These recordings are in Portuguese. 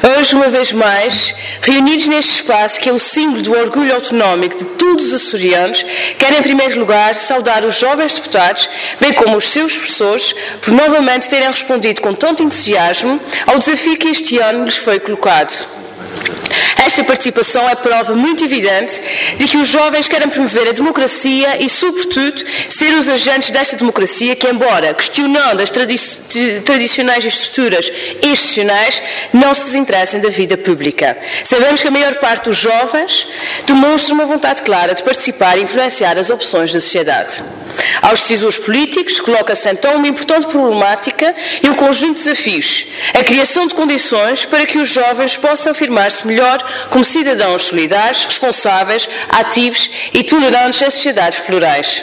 Hoje, uma vez mais, reunidos neste espaço que é o símbolo do orgulho autonómico de todos os açorianos, quero em primeiro lugar saudar os jovens deputados, bem como os seus professores, por novamente terem respondido com tanto entusiasmo ao desafio que este ano lhes foi colocado. Esta participação é prova muito evidente de que os jovens querem promover a democracia e, sobretudo, ser os agentes desta democracia que, embora questionando as tradicionais estruturas institucionais, não se desinteressem da vida pública. Sabemos que a maior parte dos jovens demonstra uma vontade clara de participar e influenciar as opções da sociedade. Aos decisores políticos coloca-se então uma importante problemática e um conjunto de desafios. A criação de condições para que os jovens possam afirmar-se melhor como cidadãos solidários, responsáveis, ativos e tolerantes em sociedades plurais.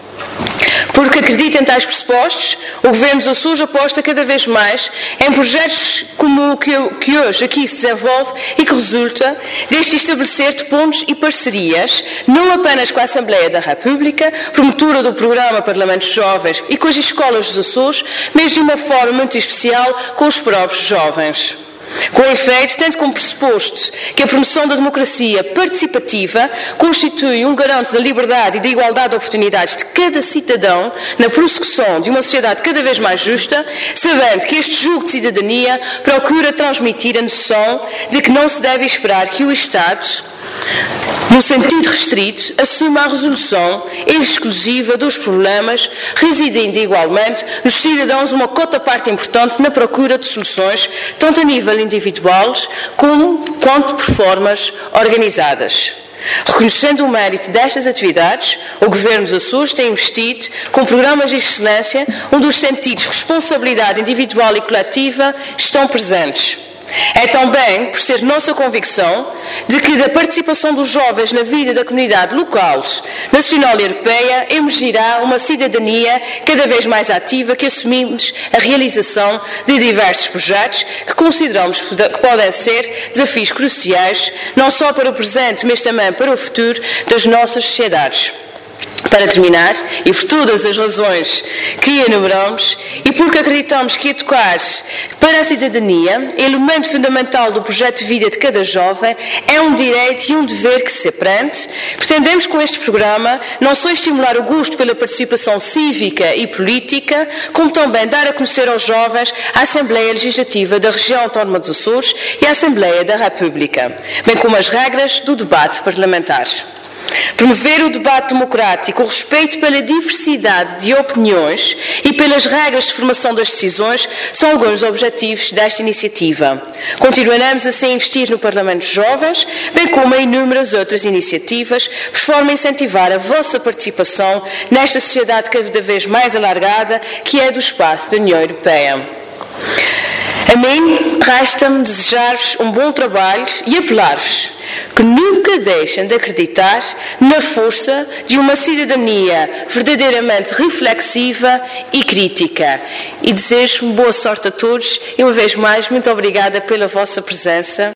Porque acredita em tais pressupostos, o Governo dos Açores aposta cada vez mais em projetos como o que hoje aqui se desenvolve e que resulta deste estabelecer de pontos e parcerias, não apenas com a Assembleia da República, promotora do programa Parlamentos Jovens e com as escolas dos Açores, mas de uma forma muito especial com os próprios jovens. Com efeito, tendo como pressuposto que a promoção da democracia participativa constitui um garante da liberdade e da igualdade de oportunidades de cada cidadão na prossecução de uma sociedade cada vez mais justa, sabendo que este jogo de cidadania procura transmitir a noção de que não se deve esperar que o Estado, no sentido restrito, assuma a resolução exclusiva dos problemas, residindo igualmente nos cidadãos uma cota-parte importante na procura de soluções, tanto a nível individual quanto por formas organizadas. Reconhecendo o mérito destas atividades, o Governo dos Açores tem investido com programas de excelência onde os sentidos de responsabilidade individual e coletiva estão presentes. É também por ser nossa convicção de que da participação dos jovens na vida da comunidade local, nacional e europeia emergirá uma cidadania cada vez mais ativa que assumimos a realização de diversos projetos que consideramos que podem ser desafios cruciais não só para o presente, mas também para o futuro das nossas sociedades. Para terminar, e por todas as razões que enumeramos, e porque acreditamos que educar para a cidadania, elemento fundamental do projeto de vida de cada jovem, é um direito e um dever que se aprende, pretendemos com este programa não só estimular o gosto pela participação cívica e política, como também dar a conhecer aos jovens a Assembleia Legislativa da Região Autónoma dos Açores e a Assembleia da República, bem como as regras do debate parlamentar. Promover o debate democrático, o respeito pela diversidade de opiniões e pelas regras de formação das decisões são alguns dos objetivos desta iniciativa. Continuaremos assim a investir no Parlamento dos Jovens, bem como em inúmeras outras iniciativas, por forma a incentivar a vossa participação nesta sociedade cada vez mais alargada, que é do espaço da União Europeia. A mim, resta-me desejar-vos um bom trabalho e apelar-vos que nunca deixem de acreditar na força de uma cidadania verdadeiramente reflexiva e crítica. E desejo boa sorte a todos e, uma vez mais, muito obrigada pela vossa presença.